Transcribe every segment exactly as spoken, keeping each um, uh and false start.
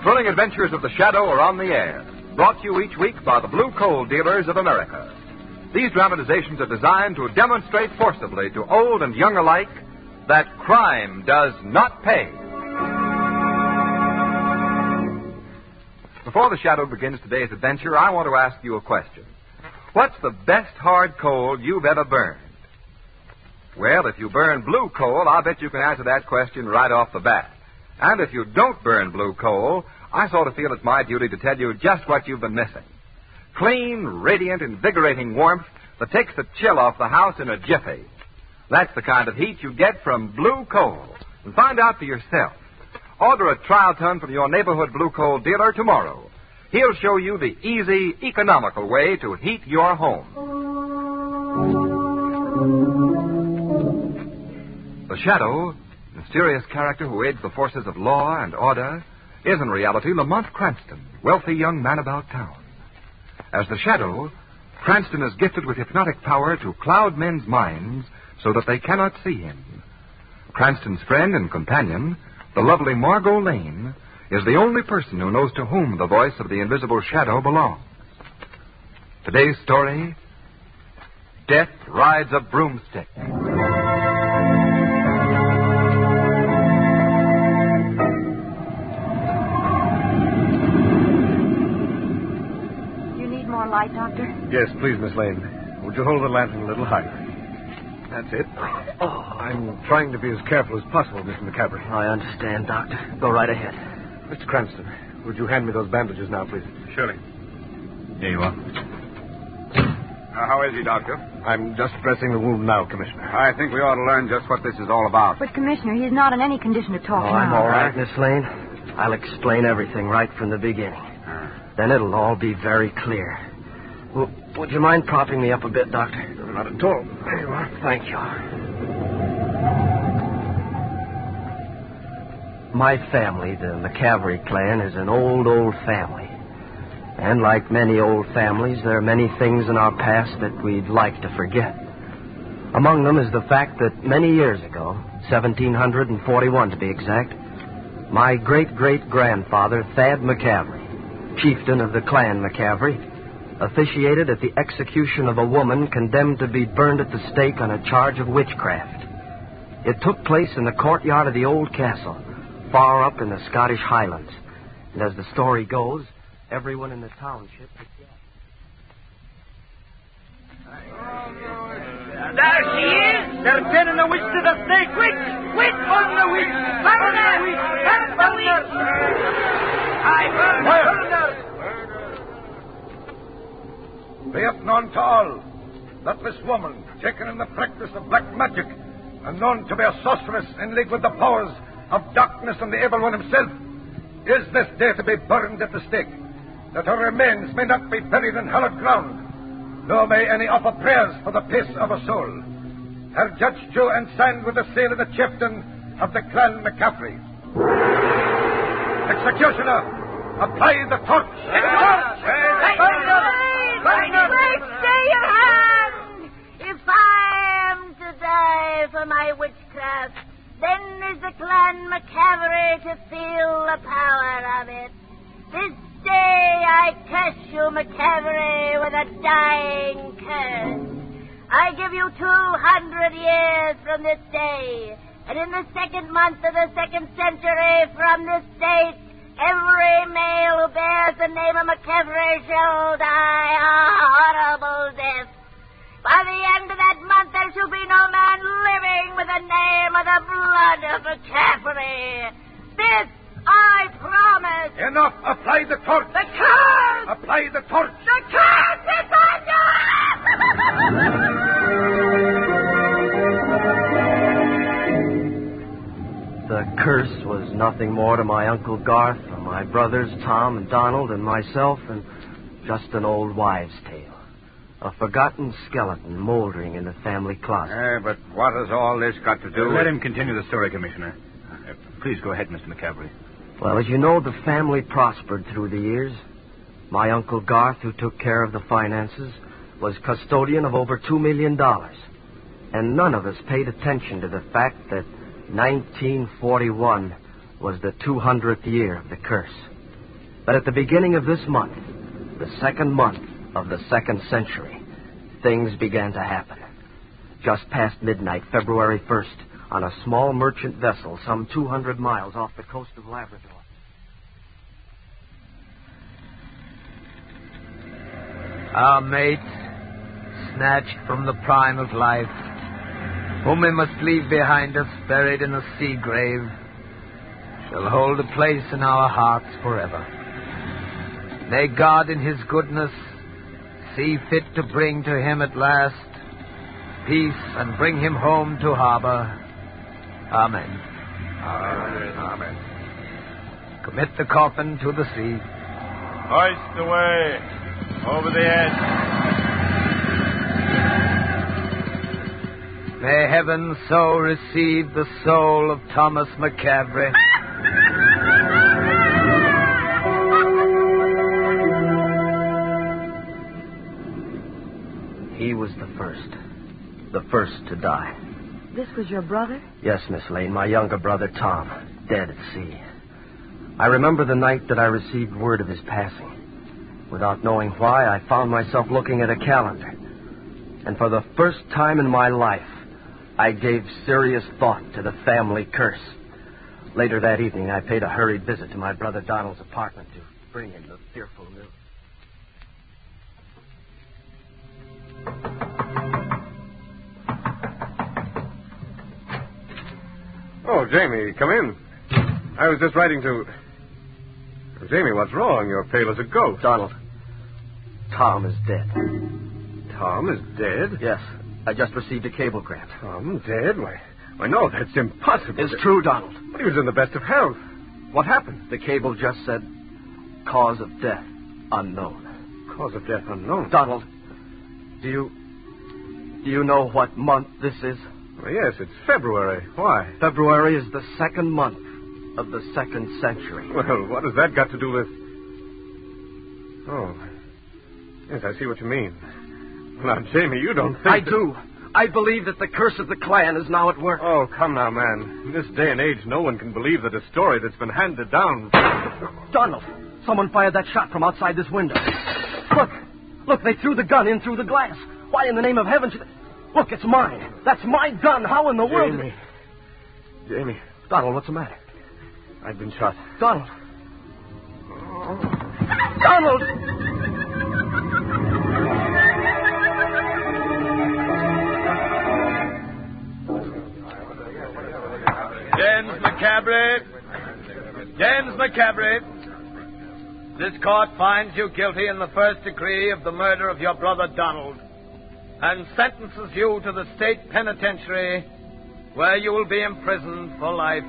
thrilling adventures of the Shadow are on the air, brought to you each week by the Blue Coal Dealers of America. These dramatizations are designed to demonstrate forcibly to old and young alike that crime does not pay. Before the Shadow begins today's adventure, I want to ask you a question. What's the best hard coal you've ever burned? Well, if you burn blue coal, I'll bet you can answer that question right off the bat. And if you don't burn blue coal, I sort of feel it's my duty to tell you just what you've been missing. Clean, radiant, invigorating warmth that takes the chill off the house in a jiffy. That's the kind of heat you get from blue coal. And find out for yourself. Order a trial ton from your neighborhood blue coal dealer tomorrow. He'll show you the easy, economical way to heat your home. The Shadow, mysterious character who aids the forces of law and order, is in reality Lamont Cranston, wealthy young man about town. As the Shadow, Cranston is gifted with hypnotic power to cloud men's minds so that they cannot see him. Cranston's friend and companion, the lovely Margot Lane, is the only person who knows to whom the voice of the invisible Shadow belongs. Today's story, Death Rides a Broomstick. Light, Doctor? Yes, please, Miss Lane. Would you hold the lantern a little higher? That's it. Oh, I'm trying to be as careful as possible, Mister McCaffrey. I understand, Doctor. Go right ahead. Mister Cranston, would you hand me those bandages now, please? Surely. Here you are. Uh, how is he, Doctor? I'm just dressing the wound now, Commissioner. I think we ought to learn just what this is all about. But, Commissioner, he's not in any condition to talk oh, now. I'm all right, Miss Lane. I'll explain everything right from the beginning. Uh. Then it'll all be very clear. Well, would you mind propping me up a bit, Doctor? Not at all. There you are. Thank you. My family, the McCaffrey clan, is an old, old family. And like many old families, there are many things in our past that we'd like to forget. Among them is the fact that many years ago, seventeen forty-one to be exact, my great-great-grandfather, Thad McCaffrey, chieftain of the clan McCaffrey, officiated at the execution of a woman condemned to be burned at the stake on a charge of witchcraft. It took place in the courtyard of the old castle, far up in the Scottish Highlands. And as the story goes, everyone in the township was dead. There she is! They're pinning the witch to the stake! Witch! Witch! Burn the witch! Burn the witch! Burn the witch! I burn her! Burn her! Be it known to all that this woman, taken in the practice of black magic and known to be a sorceress in league with the powers of darkness and the evil one himself, is this day to be burned at the stake, that her remains may not be buried in hallowed ground, nor may any offer prayers for the peace of her soul. Her judged due and signed with the seal of the chieftain of the clan McCaffrey. Executioner, apply the torch! The torch! Break, stay your hand! If I am to die for my witchcraft, then is the clan McCaffrey to feel the power of it. This day I curse you, McCaffrey, with a dying curse. I give you two hundred years from this day, and in the second month of the second century from this date, every male who bears the name of McCaffrey shall die a horrible death. By the end of that month, there shall be no man living with the name or the blood of McCaffrey. This I promise. Enough! Apply the torch! The curse! Apply the torch! The curse is on you! The curse was nothing more to my Uncle Garth or my brothers Tom and Donald and myself than just an old wives' tale. A forgotten skeleton moldering in the family closet. Uh, but what has all this got to do uh, with... Let him continue the story, Commissioner. Uh, please go ahead, Mister McCaffrey. Well, as you know, the family prospered through the years. My Uncle Garth, who took care of the finances, was custodian of over two million dollars. And none of us paid attention to the fact that nineteen forty-one was the two hundredth year of the curse. But at the beginning of this month, the second month of the second century, things began to happen. Just past midnight, February first, on a small merchant vessel some two hundred miles off the coast of Labrador. Our mate, snatched from the prime of life, whom we must leave behind us buried in a sea grave, shall hold a place in our hearts forever. May God in his goodness see fit to bring to him at last peace and bring him home to harbor. Amen. Amen. Amen. Commit the coffin to the sea. Hoist away over the edge. May heaven so receive the soul of Thomas McCavery. He was the first. The first to die. This was your brother? Yes, Miss Lane, my younger brother, Tom, dead at sea. I remember the night that I received word of his passing. Without knowing why, I found myself looking at a calendar. And for the first time in my life, I gave serious thought to the family curse. Later that evening, I paid a hurried visit to my brother Donald's apartment to bring him the fearful news. Oh, Jamie, come in. I was just writing to... Jamie, what's wrong? You're pale as a ghost. Donald, Tom is dead. Tom is dead? Yes, I just received a cablegram. Tom dead? Why, why no, that's impossible. It's true, Donald. He was in the best of health. What happened? The cable just said, cause of death unknown. Cause of death unknown? Donald, do you... do you know what month this is? Well, yes, it's February. Why? February is the second month of the second century. Well, what has that got to do with... Oh. Yes, I see what you mean. Now, Jamie, you don't think... I that... do. I believe that the curse of the clan is now at work. Oh, come now, man. In this day and age, no one can believe that a story that's been handed down... Donald, someone fired that shot from outside this window. Look. Look, they threw the gun in through the glass. Why in the name of heaven should... Look, it's mine. That's my gun. How in the world... Jamie. Jamie. Donald, what's the matter? I've been shot. Donald. Donald! James McCavery. James McCavery. This court finds you guilty in the first degree of the murder of your brother Donald and sentences you to the state penitentiary where you will be imprisoned for life.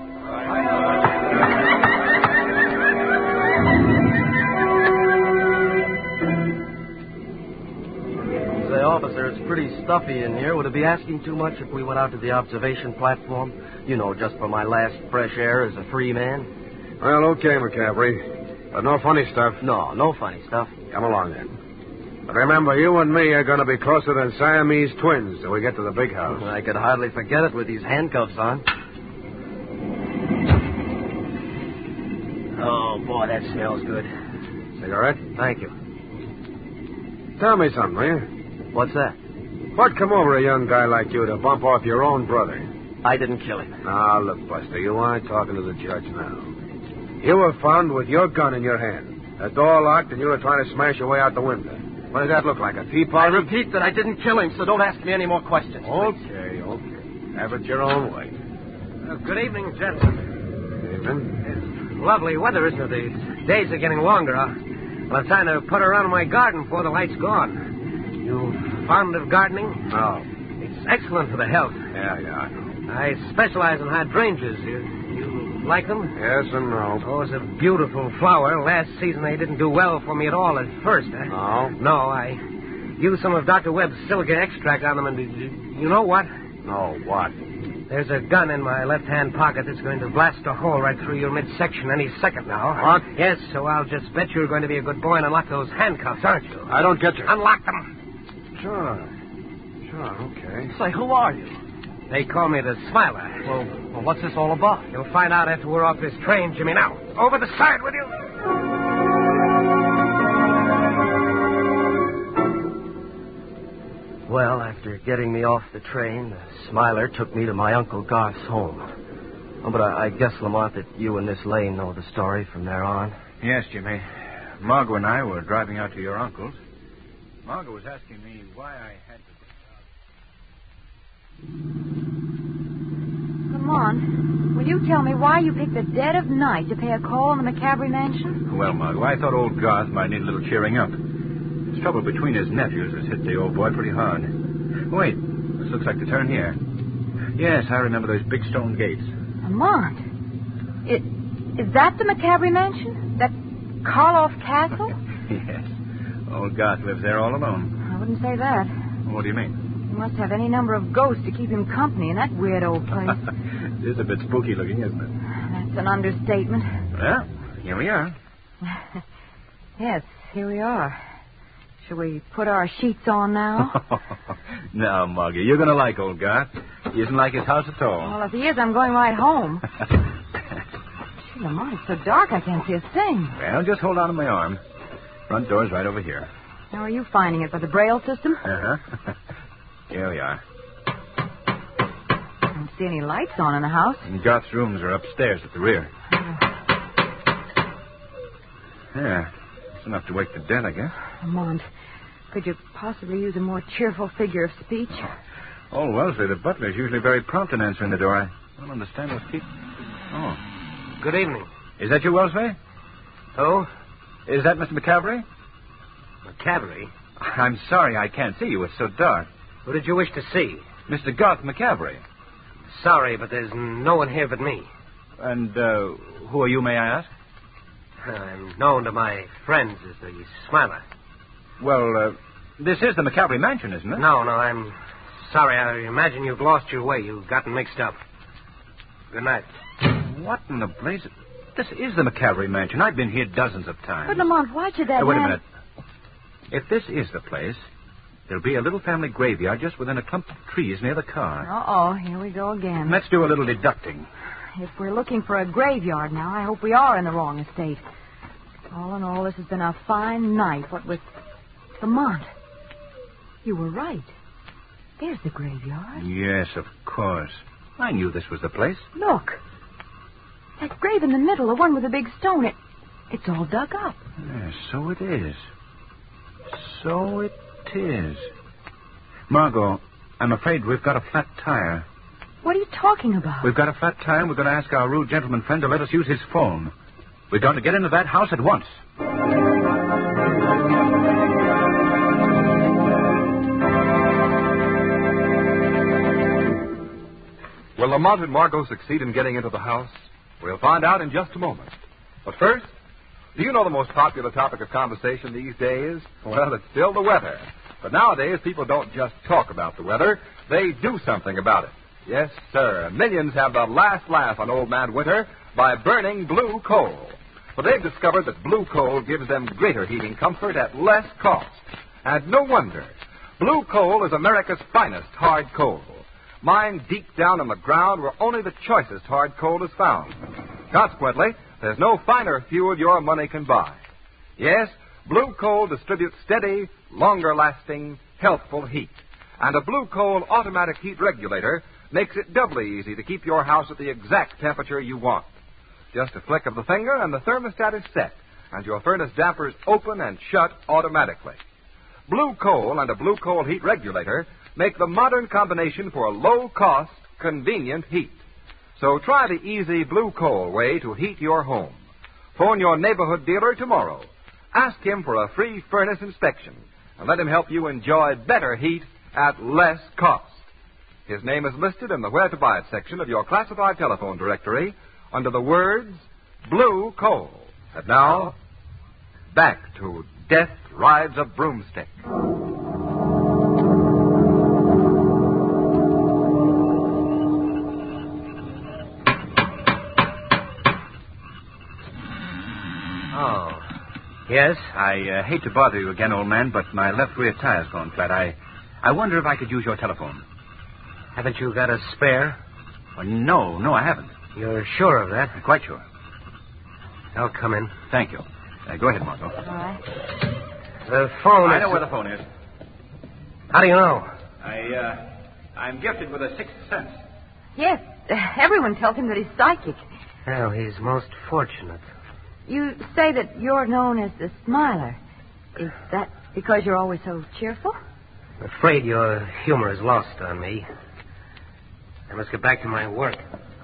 Say, officer, it's pretty stuffy in here. Would it be asking too much if we went out to the observation platform? You know, just for my last fresh air as a free man. Well, okay, McCavery. But no funny stuff. No, no funny stuff. Come along, then. But remember, you and me are going to be closer than Siamese twins till we get to the big house. I could hardly forget it with these handcuffs on. Oh, boy, that smells good. Cigarette? Thank you. Tell me something, will you? What's that? What'd come over a young guy like you to bump off your own brother? I didn't kill him. Now, look, Buster, you aren't talking to the judge now. You were found with your gun in your hand. The door locked, and you were trying to smash your way out the window. What does that look like, a teapot? I repeat that I didn't kill him, so don't ask me any more questions. Okay, okay. Have it your own way. Well, good evening, gentlemen. Evening. It's lovely weather, isn't it? The days are getting longer. I'll, well, I'm trying to put around my garden before the light's gone. You fond of gardening? No. It's excellent for the health. Yeah, yeah, I know. I specialize in hydrangeas. You, you like them? Yes and no. Oh, it's a beautiful flower. Last season they didn't do well for me at all at first. Eh? No? No, I used some of Doctor Webb's silica extract on them, and you, you know what? No, what? There's a gun in my left-hand pocket that's going to blast a hole right through your midsection any second now. What? Yes, so I'll just bet you're going to be a good boy and unlock those handcuffs, aren't you? I don't get you. Unlock them. Sure. Sure, okay. Say, who are you? They call me the Smiler. Well, well, what's this all about? You'll find out after we're off this train, Jimmy. Now, over the side with you. Well, after getting me off the train, the Smiler took me to my Uncle Garth's home. Oh, but I, I guess, Lamont, that you and Miss Lane know the story from there on. Yes, Jimmy. Margot and I were driving out to your uncle's. Margot was asking me why I had to... Come on. Will you tell me why you picked the dead of night to pay a call on the McCavery mansion? Well, Margot, I thought old Garth might need a little cheering up. There's trouble between his nephews has hit the old boy pretty hard. Wait, this looks like the turn here. Yes, I remember those big stone gates. Lamont, it, is that the McCavery mansion? That Karloff Castle? Yes. Old Garth lives there all alone. I wouldn't say that. What do you mean? He must have any number of ghosts to keep him company in that weird old place. It is a bit spooky looking, isn't it? That's an understatement. Well, here we are. Yes, here we are. Shall we put our sheets on now? Now, Margie, you're going to like old Garth. He isn't like his house at all. Well, if he is, I'm going right home. Gee, Lamont, it's so dark I can't see a thing. Well, just hold on to my arm. Front door's right over here. How are you finding it? By the Braille system? Uh-huh. Here we are. I don't see any lights on in the house. And Garth's rooms are upstairs at the rear. Yeah. It's enough to wake the dead, I guess. Lamont, could you possibly use a more cheerful figure of speech? Old Wellesley, the butler's usually very prompt in answering the door. I don't understand those people. Oh. Good evening. Is that you, Wellesley? Oh? Is that Mister McCavery? McCavery? I'm sorry I can't see you. It's so dark. Who did you wish to see? Mister Garth McCavery. Sorry, but there's no one here but me. And uh, who are you, may I ask? I'm known to my friends as the Smiler. Well, uh, this is the McCavery mansion, isn't it? No, no, I'm sorry. I imagine you've lost your way. You've gotten mixed up. Good night. What in the blaze? This is the McCavery mansion. I've been here dozens of times. But, Lamont, why should that uh, wait man... a minute. If this is the place, there'll be a little family graveyard just within a clump of trees near the car. Uh-oh, here we go again. Let's do a little deducting. If we're looking for a graveyard now, I hope we are in the wrong estate. All in all, this has been a fine night, what with... Lamont, you were right. There's the graveyard. Yes, of course. I knew this was the place. Look. That grave in the middle, the one with the big stone, it, it's all dug up. Yes, so it is. So it is. Margot, I'm afraid we've got a flat tire. What are you talking about? We've got a flat tire, and we're going to ask our rude gentleman friend to let us use his phone. We're going to get into that house at once. Will Lamont and Margot succeed in getting into the house? We'll find out in just a moment. But first, do you know the most popular topic of conversation these days? Well, it's still the weather. But nowadays, people don't just talk about the weather. They do something about it. Yes, sir. Millions have the last laugh on Old Man Winter by burning blue coal. For they've discovered that blue coal gives them greater heating comfort at less cost. And no wonder. Blue coal is America's finest hard coal. Mined deep down in the ground where only the choicest hard coal is found. Consequently, there's no finer fuel your money can buy. Yes, blue coal distributes steady, longer-lasting, healthful heat. And a blue coal automatic heat regulator makes it doubly easy to keep your house at the exact temperature you want. Just a flick of the finger and the thermostat is set, and your furnace dampers open and shut automatically. Blue coal and a blue coal heat regulator make the modern combination for low-cost, convenient heat. So try the easy blue coal way to heat your home. Phone your neighborhood dealer tomorrow. Ask him for a free furnace inspection, and let him help you enjoy better heat at less cost. His name is listed in the Where to Buy It section of your classified telephone directory under the words Blue Coal. And now, back to Death Rides a Broomstick. Oh. Yes? I uh, hate to bother you again, old man, but my left rear tire's gone flat. I, I wonder if I could use your telephone. Haven't you got a spare? Oh, no, no, I haven't. You're sure of that? I'm quite sure. I'll come in. Thank you. Uh, go ahead, Margot. All right. The phone I is... know where the phone is. How do you know? I, uh, I'm gifted with a sixth sense. Yes, everyone tells him that he's psychic. Well, he's most fortunate. You say that you're known as the Smiler. Is that because you're always so cheerful? I'm afraid your humor is lost on me. I must get back to my work.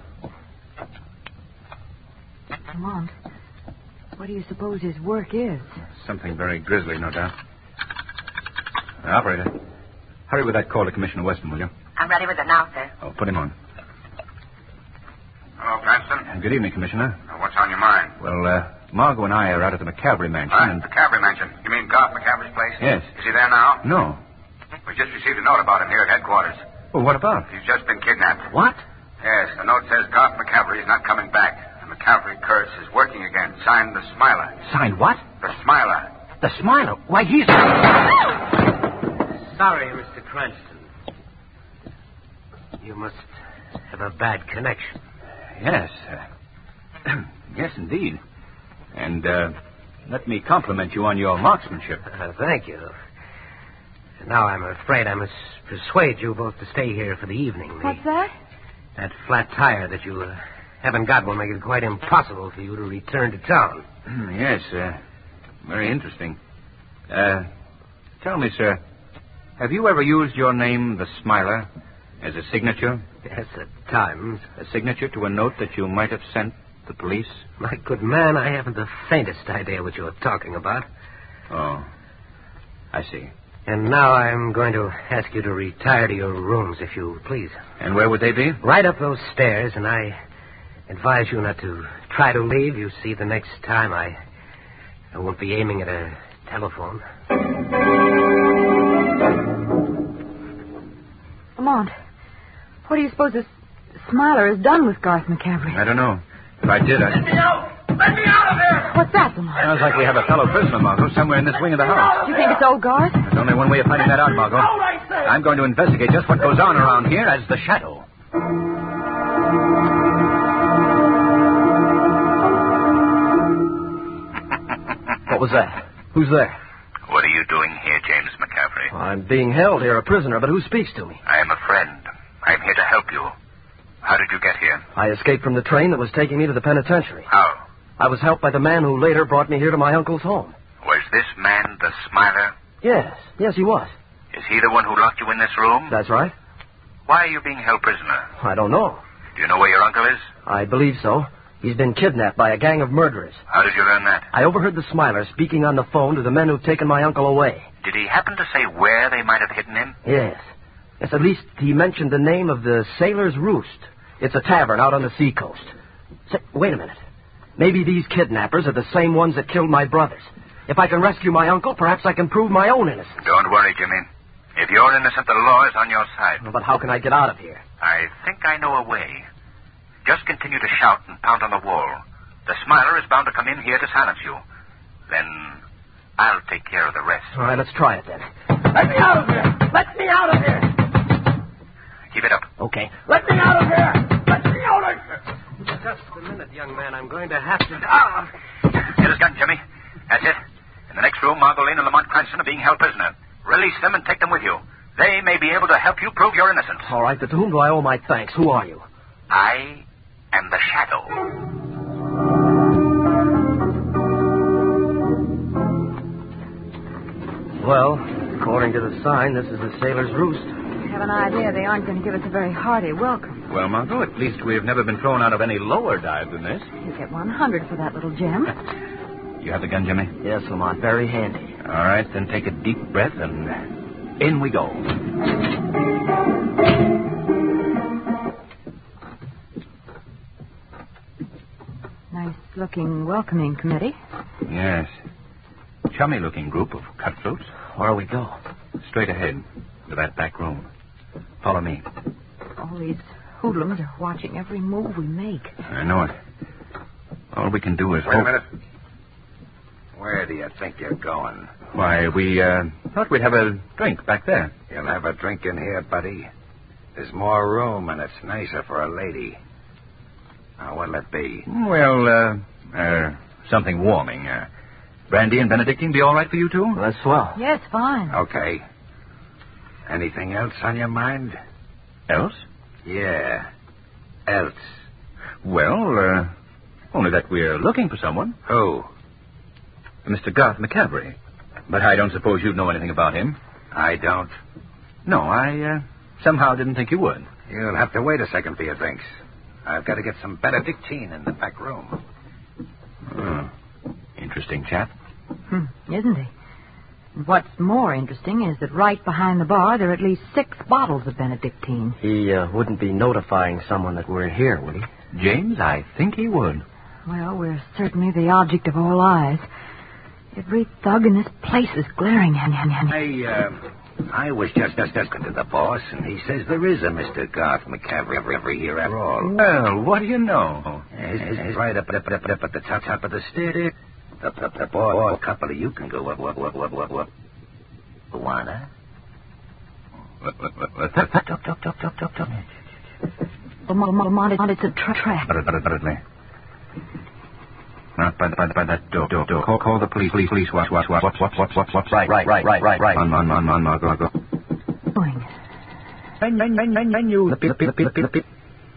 Lamont, what do you suppose his work is? Something very grisly, no doubt. Uh, operator, hurry with that call to Commissioner Weston, will you? I'm ready with it now, sir. Oh, put him on. Hello, Cranston. Good evening, Commissioner. Uh, what's on your mind? Well, uh, Margot and I are out at the McCavery mansion. What? And... The McCavery mansion. You mean Garth McCavery's place? Yes. Is he there now? No. We just received a note about him here at headquarters. Well, what about? He's just been kidnapped. What? Yes, the note says Garth McCavery is not coming back. The McCavery curse is working again. Signed the Smiler. Signed what? The Smiler. The Smiler? Why, he's... Sorry, Mister Cranston. You must have a bad connection. Yes. Uh, yes, indeed. And, uh, let me compliment you on your marksmanship. Uh, thank you. Now I'm afraid I must persuade you both to stay here for the evening. What's that? That flat tire that you uh, haven't got will make it quite impossible for you to return to town. Yes, uh, very interesting. Uh, tell me, sir, have you ever used your name, the Smiler, as a signature? Yes, at times. A signature to a note that you might have sent the police? My good man, I haven't the faintest idea what you're talking about. Oh, I see. And now I'm going to ask you to retire to your rooms, if you please. And where would they be? Right up those stairs, and I advise you not to try to leave. You see, the next time I, I won't be aiming at a telephone. Lamont, what do you suppose this Smiler has done with Garth McCavery? I don't know. If I did, I... Let me out! Let me out of here! What's that, Lamont? Sounds like we have a fellow prisoner, Margot, somewhere in this wing of the house. Do you think it's old Garth? There's only one way of finding that out, Margot. All right, sir. I'm going to investigate just what goes on around here as the Shadow. What was that? Who's there? What are you doing here, James McCavery? I'm being held here, a prisoner, but who speaks to me? I am a friend. I'm here to help you. How did you get here? I escaped from the train that was taking me to the penitentiary. How? I was helped by the man who later brought me here to my uncle's home. Was this man the Smiler? Yes, yes, he was. Is he the one who locked you in this room? That's right. Why are you being held prisoner? I don't know. Do you know where your uncle is? I believe so. He's been kidnapped by a gang of murderers. How did you learn that? I overheard the Smiler speaking on the phone to the men who've taken my uncle away. Did he happen to say where they might have hidden him? Yes. Yes, at least he mentioned the name of the Sailor's Roost. It's a tavern out on the seacoast. Say, wait a minute. Maybe these kidnappers are the same ones that killed my brothers. If I can rescue my uncle, perhaps I can prove my own innocence. Don't worry, Jimmy. If you're innocent, the law is on your side. But how can I get out of here? I think I know a way. Just continue to shout and pound on the wall. The Smiler is bound to come in here to silence you. Then I'll take care of the rest. All right, let's try it then. Let me out of here! Let me out of here! Keep it up. Okay. Let me out of here! Let me out of here! Just a minute, young man. I'm going to have to... Ah! Get his gun, Jimmy. That's it. In the next room, Margot Lane and Lamont Cranston are being held prisoner. Release them and take them with you. They may be able to help you prove your innocence. All right, but to whom do I owe my thanks? Who are you? I am the Shadow. Well, according to the sign, this is the Sailor's Roost. I have an idea they aren't going to give us a very hearty welcome. Well, Margot, at least we have never been thrown out of any lower dive than this. You get one hundred for that little gem. You have the gun, Jimmy? Yes, Lamont, very handy. All right, then take a deep breath and in we go. Nice-looking welcoming committee. Yes. Chummy-looking group of cutthroats. Where do we go? Straight ahead to that back room. Follow me. All these hoodlums are watching every move we make. I know it. All we can do is Wait hope... a minute. Where do you think you're going? Why, we uh, thought we'd have a drink back there. You'll have a drink in here, buddy. There's more room, and it's nicer for a lady. Now, what'll it be? Well, uh, uh, something warming. Uh, brandy and Benedictine be all right for you two? Well, that's swell. Yes, fine. Okay. Anything else on your mind? Else? Yeah. Else. Well, uh, only that we're looking for someone. Who? Mister Garth McCavery. But I don't suppose you'd know anything about him. I don't. No, I uh, somehow didn't think you would. You'll have to wait a second for your drinks. I've got to get some Benedictine in the back room. Oh, interesting chap. Hmm, isn't he? And what's more interesting is that right behind the bar there are at least six bottles of Benedictine. He uh, wouldn't be notifying someone that we're here, would he? James, I think he would. Well, we're certainly the object of all eyes. Every thug in this place is glaring at him. I, uh, I was just just talking to the boss, and he says there is a Mister Garth McCavery every here after all. Well, what do you know? He's, he's right up, up, up, up at the top, top of the stairs. The, the, the boss, a couple of you can go up, up, up, up, up, up. Wanna? Talk, talk, talk, talk, talk, talk, talk. It's a tra- trap. Not by, by, by that door, door, door. Call, call the police, police, police. Watch, watch, watch, watch, watch, watch, watch, watch. Right, right, right, right, right, right. On, on, on, on, on, go, go. Going. Menu, menu, menu. The pit, the pit, the pit.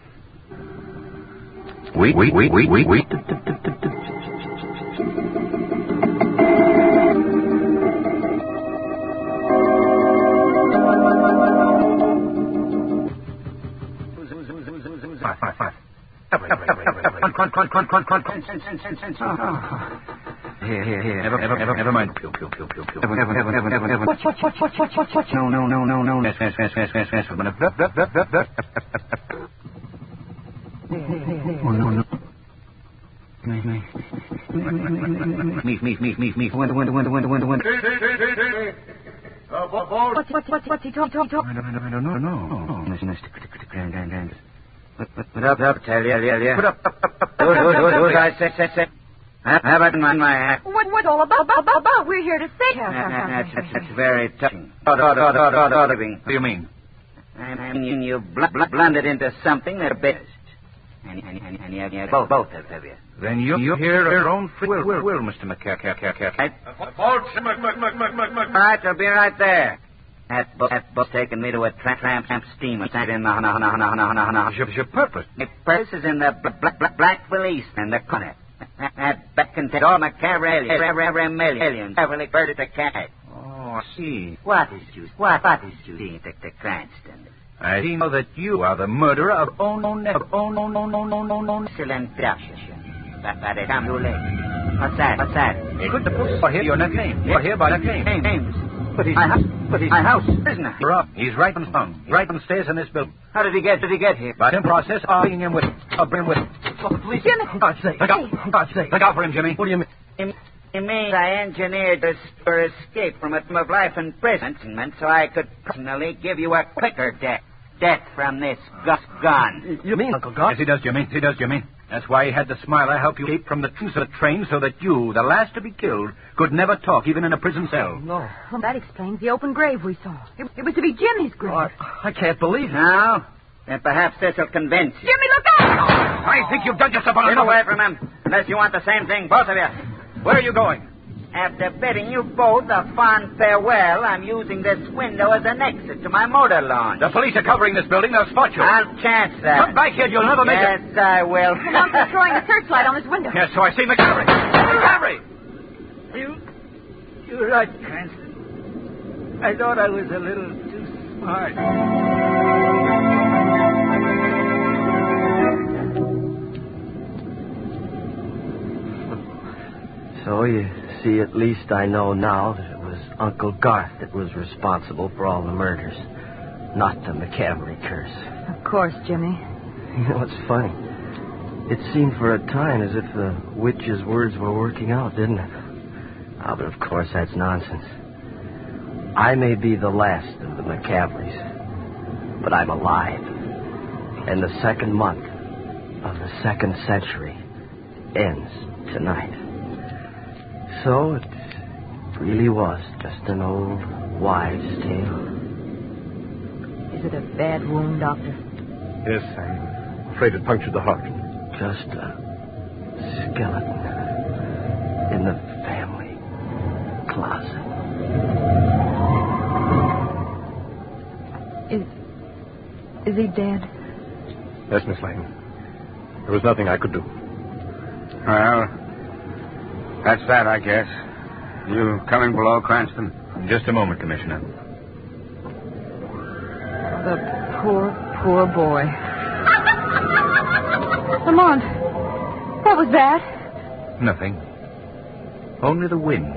Wait, wait, wait, wait, wait, wait. Five, five, five. Here, here, here. Never, never, never, never mind. Pew, pew, pew, pew, pew. Never, never, never, never, never. Watch, watch, watch, watch, watch, watch, watch. No, no, no, no, no. Fast, fast, fast, fast, fast, fast. We're gonna... Blup, blup, blup, blop, blop. Oh, no, no. Me, me. Me, me, me, me, me. Window, window, window, window, window, window. What's, what's, what's, what's he talking, talking, talking? I don't, I don't, I don't know, no. Listen, listen. Grand, grand, grand. Put, put, put up, up, tell you, tell you. Put up, up, up, up. Do it, do it, do it, do it. I say, say, say. How about my, my hat? What, what's all about, about, about, about? We're here to say... That, that, that's, that's, that's very touching. What do you mean? I mean, you bl- bl- blundered into something that best. And, and, and, and you, you both, both of you. Then you, you hear your own free will, will, will, Mister McCack. Right? All right, I'll be right there. That boat, that boat's taking me to a tra- tramp, tramp steamer. Sent in the, no, no, no, no, no, no. Your, your purpose? My purpose is in the bl- bl- bl- black police and the corner. That, that bet contains all my carry millions. Heavily birded the cat. Oh, I see. What is you? What, what is you seeing the, the Cranston? I know that you are the murderer of own, own, of own, own, own, own, own, own, own. Excellent proposition. But by the time you late. What's that? What's that? Good, the police are here. You're not named. You're here by that name. Names. But he's my house. But he's my house. Prisoner. You're up. He's right on the He's right on the stairs in this building. How did he get? Did he get here? By some process, I'll bring him with. I'll bring him with. Oh, please, Jimmy. For God's sake. Look out. For God's sake. Look out for him, Jimmy. What do you mean? It means I engineered this for escape from a term of life imprisonment so I could personally give you a quicker death. Death from this Gus gun. You mean, Uncle Gus? Yes, he does, Jimmy. Yes, he does, Jimmy. That's why he had the smiler help you escape from the truth of the train so that you, the last to be killed, could never talk, even in a prison cell. No. Well, that explains the open grave we saw. It, it was to be Jimmy's grave. Oh, I, I can't believe it. Now, then perhaps this will convince you. Jimmy, look out! I think you've done yourself on Get away from him, unless you want the same thing, both of you. Where are you going? After bidding you both a fond farewell, I'm using this window as an exit to my motor launch. The police are covering this building. They'll spot you. I'll chance that. Come back here. You'll never make yes, it. Yes, I will. Someone's throwing a searchlight on this window. Yes, so I see McCavery. McCavery! You, you're right, Cranston. I thought I was a little too smart. So you see, at least I know now that it was Uncle Garth that was responsible for all the murders, not the McCavery curse. Of course, Jimmy. You know, it's funny. It seemed for a time as if the witch's words were working out, didn't it? Ah, but of course that's nonsense. I may be the last of the McCaverys, but I'm alive. And the second month of the second century ends tonight. So it really was just an old wives' tale. Is it a bad wound, Doctor? Yes, I'm afraid it punctured the heart. Just a skeleton in the family closet. Is he dead? Yes, Miss Lane. There was nothing I could do. Well, that's that, I guess. You coming below, Cranston? Just a moment, Commissioner. The poor, poor boy. Lamont, what was that? Nothing. Only the wind.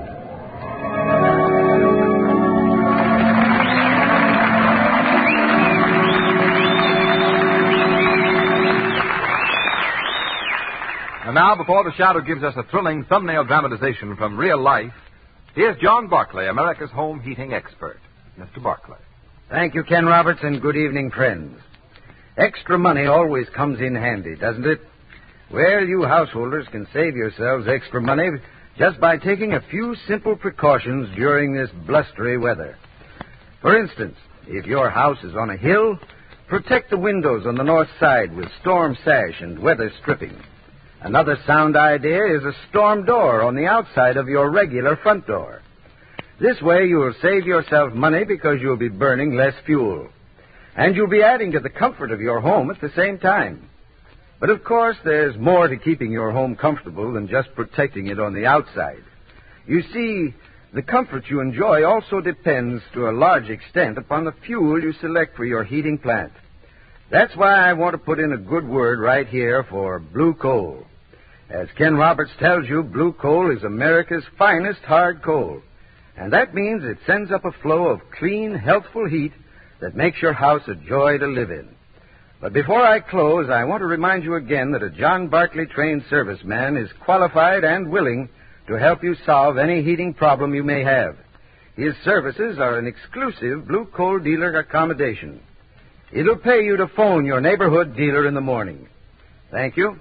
And now, before the Shadow gives us a thrilling thumbnail dramatization from real life, here's John Barclay, America's home heating expert. Mister Barclay. Thank you, Ken Roberts, and good evening, friends. Extra money always comes in handy, doesn't it? Well, you householders can save yourselves extra money just by taking a few simple precautions during this blustery weather. For instance, if your house is on a hill, protect the windows on the north side with storm sash and weather stripping. Another sound idea is a storm door on the outside of your regular front door. This way you will save yourself money because you'll be burning less fuel. And you'll be adding to the comfort of your home at the same time. But of course, there's more to keeping your home comfortable than just protecting it on the outside. You see, the comfort you enjoy also depends to a large extent upon the fuel you select for your heating plant. That's why I want to put in a good word right here for blue coal. As Ken Roberts tells you, blue coal is America's finest hard coal. And that means it sends up a flow of clean, healthful heat that makes your house a joy to live in. But before I close, I want to remind you again that a John Barclay trained serviceman is qualified and willing to help you solve any heating problem you may have. His services are an exclusive blue coal dealer accommodation. It'll pay you to phone your neighborhood dealer in the morning. Thank you.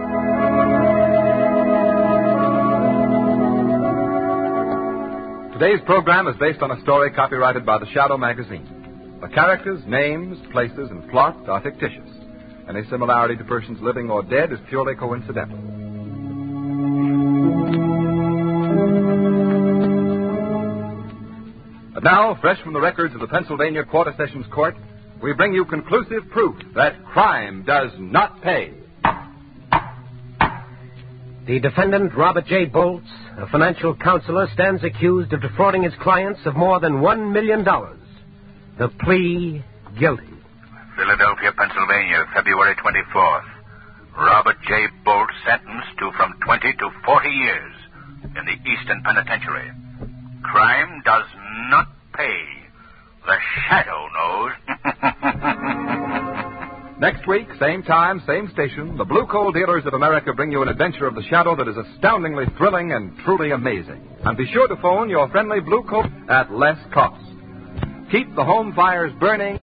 Today's program is based on a story copyrighted by the Shadow magazine. The characters, names, places, and plot are fictitious. Any similarity to persons living or dead is purely coincidental. And now, fresh from the records of the Pennsylvania Quarter Sessions Court, we bring you conclusive proof that crime does not pay. The defendant, Robert J. Bolts, a financial counselor, stands accused of defrauding his clients of more than one million dollars. The plea, guilty. Philadelphia, Pennsylvania, February twenty-fourth. Robert J. Bolts sentenced to from twenty to forty years in the Eastern Penitentiary. Crime does not pay. The Shadow knows. Next week, same time, same station, the Blue Coal Dealers of America bring you an adventure of the Shadow that is astoundingly thrilling and truly amazing. And be sure to phone your friendly Blue Coal at less cost. Keep the home fires burning.